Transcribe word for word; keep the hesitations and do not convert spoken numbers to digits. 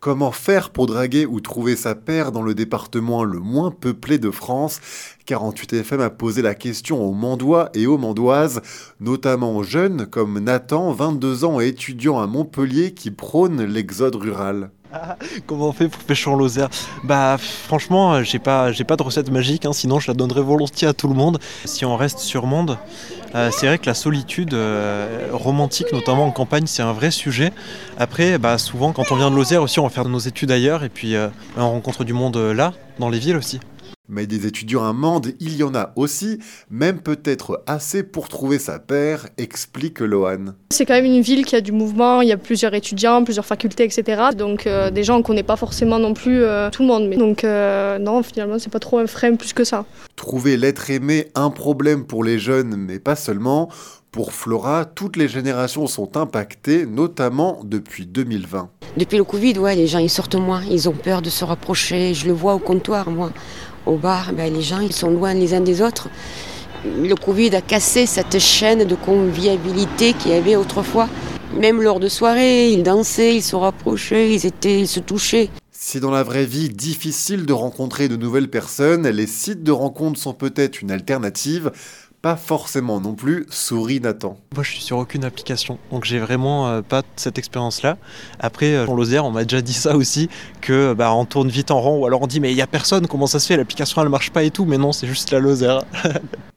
Comment faire pour draguer ou trouver sa paire dans le département le moins peuplé de France? quarante-huit F M a posé la question aux Mandois et aux Mandoises, notamment aux jeunes comme Nathan, vingt-deux ans et étudiant à Montpellier qui prône l'exode rural. Ah, comment on fait pour pêcher en Lozère? Bah franchement, j'ai pas, j'ai pas de recette magique, hein, sinon je la donnerais volontiers à tout le monde. Si on reste sur Mende, euh, c'est vrai que la solitude euh, romantique, notamment en campagne, c'est un vrai sujet. Après, bah, souvent quand on vient de Lozère aussi, on va faire nos études ailleurs et puis euh, on rencontre du monde euh, là, dans les villes aussi. Mais des étudiants à Mende, il y en a aussi, même peut-être assez pour trouver sa paire, explique Lohan. C'est quand même une ville qui a du mouvement, il y a plusieurs étudiants, plusieurs facultés, et cetera. Donc euh, déjà on ne connaît pas forcément non plus euh, tout le monde. Mais... Donc euh, non, finalement c'est pas trop un frein plus que ça. Trouver l'être aimé, un problème pour les jeunes, mais pas seulement. Pour Flora, toutes les générations sont impactées, notamment depuis deux mille vingt. Depuis le Covid, ouais, les gens ils sortent moins, ils ont peur de se rapprocher. Je le vois au comptoir, moi. Au bar, ben, les gens ils sont loin les uns des autres. Le Covid a cassé cette chaîne de convivialité qu'il y avait autrefois. Même lors de soirées, ils dansaient, ils se rapprochaient, ils, étaient, ils se touchaient. Si dans la vraie vie, difficile de rencontrer de nouvelles personnes, les sites de rencontres sont peut-être une alternative. Pas forcément non plus, sourit Nathan. Moi je suis sur aucune application, donc j'ai vraiment euh, pas cette expérience-là. Après, euh, en Lozère, on m'a déjà dit ça aussi, que bah, on tourne vite en rond, ou alors on dit mais il y a personne, comment ça se fait, l'application elle marche pas et tout, mais non, c'est juste la Lozère.